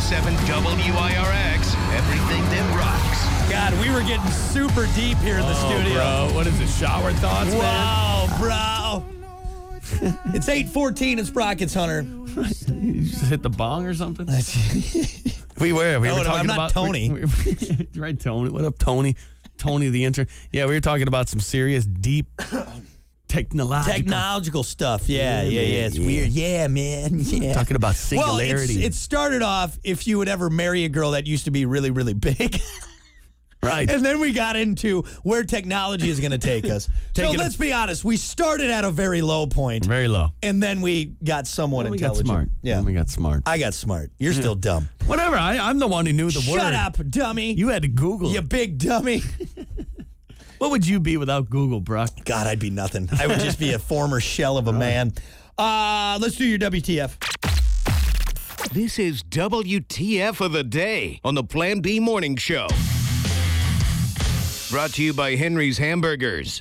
102.7 WIRX, everything that rocks. God, we were getting super deep here in the studio. Bro, what is it? Shower thoughts, man? Wow, bro. It's 8:14. It's Brockets, Hunter. You just hit the bong or something? We were talking I'm not about Tony. Right, Tony. What up, Tony? Tony the intern. Yeah, we were talking about some serious, deep technological stuff. Yeah. It's weird. Yeah, man. Yeah. Talking about singularity. Well, it started off if you would ever marry a girl that used to be really, really big. Right. And then we got into where technology is going to take us. So let's be honest. We started at a very low point. Very low. And then we got somewhat intelligent. We got smart. Yeah. Then we got smart. I got smart. You're still dumb. Whatever. I'm the one who knew the word. Shut up, dummy. You had to Google You it. big dummy. What would you be without Google, Brock? God, I'd be nothing. I would just be a former shell of a man. Let's do your WTF. This is WTF of the day on the Plan B Morning Show. Brought to you by Henry's Hamburgers.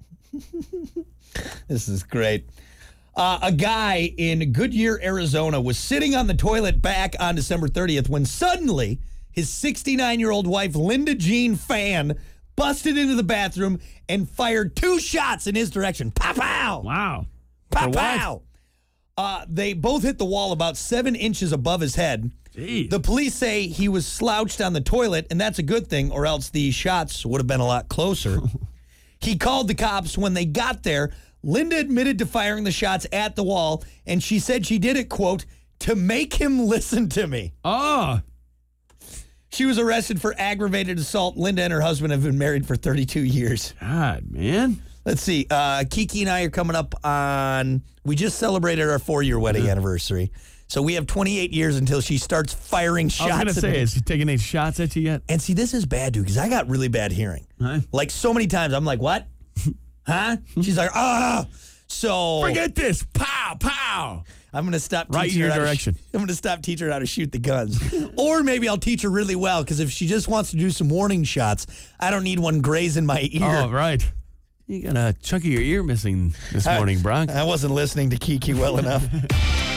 This is great. A guy in Goodyear, Arizona was sitting on the toilet back on December 30th when suddenly his 69-year-old wife, Linda Jean Fan, busted into the bathroom and fired 2 shots in his direction. Pow-pow! Wow. Pow-pow! They both hit the wall about 7 inches above his head. Jeez. The police say he was slouched on the toilet, and that's a good thing, or else the shots would have been a lot closer. He called the cops. When they got there, Linda admitted to firing the shots at the wall, and she said she did it, quote, to make him listen to me. Oh. She was arrested for aggravated assault. Linda and her husband have been married for 32 years. God, man. Let's see. Kiki and I are coming up on, we just celebrated our 4-year wedding anniversary. So we have 28 years until she starts firing shots. I was going to say, is she taking any shots at you yet? And see, this is bad, dude, because I got really bad hearing. Huh? Like so many times, I'm like, what? Huh? She's like, ah. So forget this. Pow, pow. I'm going to stop right in your direction. I'm going to stop teaching her how to shoot the guns. Or maybe I'll teach her really well, because if she just wants to do some warning shots, I don't need one grazing my ear. Oh, right. You got a chunk of your ear missing this morning, Brock. I wasn't listening to Kiki well enough.